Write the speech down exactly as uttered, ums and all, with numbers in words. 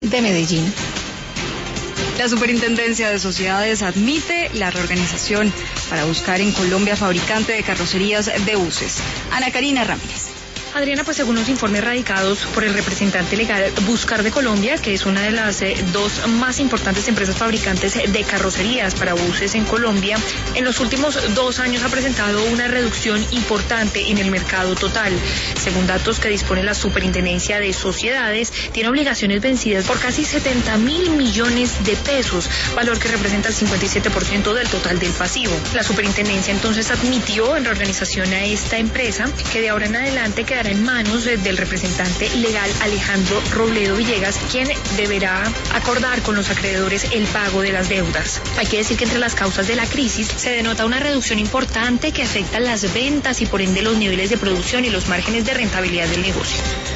de Medellín. La Superintendencia de Sociedades admite la reorganización para buscar en Colombia fabricante de carrocerías de buses. Ana Karina Ramírez. Adriana, pues según los informes radicados por el representante legal Buscar de Colombia, que es una de las eh, dos más importantes empresas fabricantes de carrocerías para buses en Colombia, en los últimos dos años ha presentado una reducción importante en el mercado total. Según datos que dispone la Superintendencia de Sociedades, tiene obligaciones vencidas por casi setenta mil millones de pesos, valor que representa el cincuenta y siete por ciento del total del pasivo. La Superintendencia entonces admitió en reorganización a esta empresa, que de ahora en adelante quedará en manos del representante legal Alejandro Robledo Villegas, quien deberá acordar con los acreedores el pago de las deudas. Hay que decir que entre las causas de la crisis se denota una reducción importante que afecta las ventas y por ende los niveles de producción y los márgenes de rentabilidad del negocio.